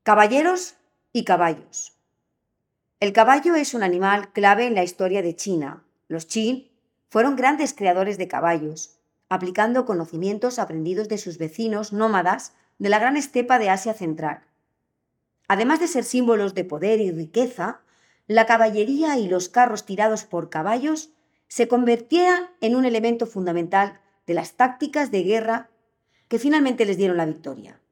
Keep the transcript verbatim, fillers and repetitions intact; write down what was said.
Caballeros y caballos. El caballo es un animal clave en la historia de China. Los Qin fueron grandes creadores de caballos, aplicando conocimientos aprendidos de sus vecinos nómadas de la gran estepa de Asia Central. Además de ser símbolos de poder y riqueza, la caballería y los carros tirados por caballos se convertían en un elemento fundamental de las tácticas de guerra que finalmente les dieron la victoria.